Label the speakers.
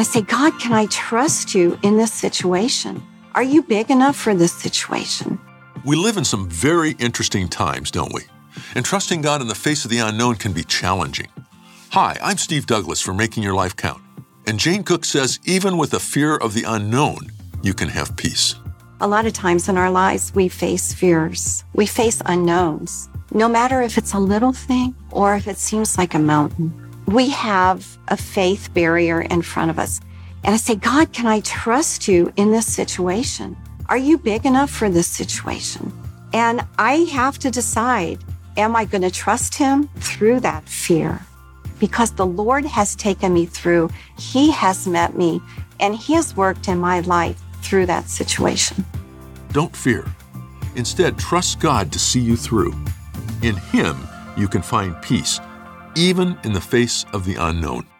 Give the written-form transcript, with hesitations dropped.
Speaker 1: I say, God, can I trust you in this situation? Are you big enough for this situation?
Speaker 2: We live in some very interesting times, don't we? And trusting God in the face of the unknown can be challenging. Hi, I'm Steve Douglas for Making Your Life Count. And Jane Cook says, even with the fear of the unknown, you can have peace.
Speaker 1: A lot of times in our lives, we face fears. We face unknowns. No matter if it's a little thing or if it seems like a mountain, we have a faith barrier in front of us. And I say, God, can I trust you in this situation? Are you big enough for this situation? And I have to decide, am I going to trust him through that fear? Because the Lord has taken me through, he has met me, and he has worked in my life through that situation.
Speaker 2: Don't fear. Instead, trust God to see you through. In him, you can find peace, even in the face of the unknown.